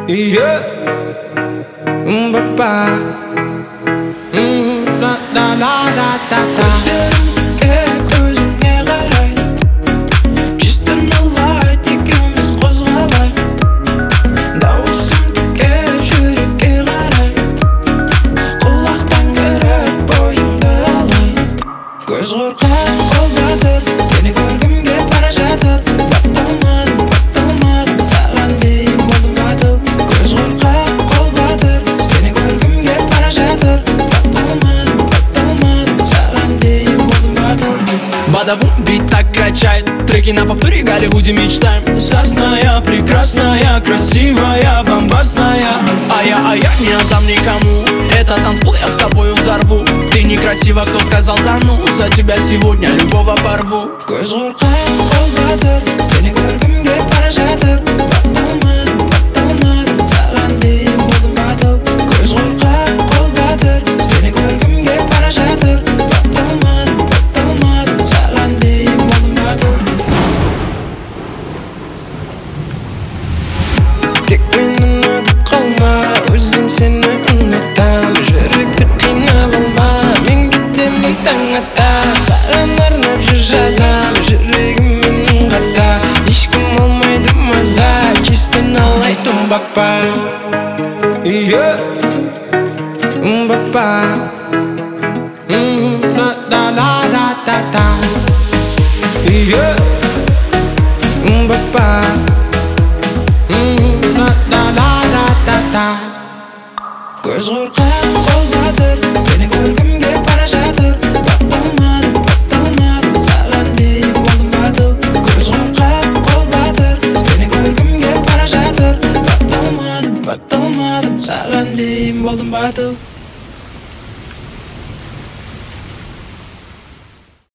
Yeah. Ba-ba. La la la la la la. Көзіңе қарай Чистый налайт екеуміз қозғалай Дауысым тіке жүрекке қарай Құлақтан көріп бойыңды алай Көз қорқақ қол батыр Сені көргім кеп бара жатыр Батталмадым саған дейін болдым батыл Көз қорқақ қол батыр Сені көргім кеп бара жатыр Батталмадым саған дейін болдым батыл Бадабум, бит так качает. Треки на повторе, Голливуде мечтаем. Сосная, прекрасная, красивая, бомбасная. А я не отдам никому. Это танцпол, я с тобою взорву. Ты некрасива, кто сказал да ну. За тебя сегодня любого порву. Көз қорқақ қол батыр Сені көргім кеп бара жатыр Батталмадым саған дейін болдым батыл Көз қорқақ қол батыр Сені көргім кеп бара жатыр Батталмадым саған дейін болдым батыл Тек мені ұнатып қалма Өзім сені ұнатам Жүректі қинап алма Мен кетемін таң ата Саған арнап жыр жазам Жүрегім менің қата Ешкім алмайды маза Чисто налай тумбапа Yeah. Ba-ba. La la la la la la. Yeah. Ba-ba. La la la la la la. Көз қорқақ қол батыр Сені көргім кеп бара жатыр Батталмадым саған дейін болдым батыл Көз қорқақ қол батыр Сені көргім кеп бара жатыр Батталмадым саған дейін болдым батыл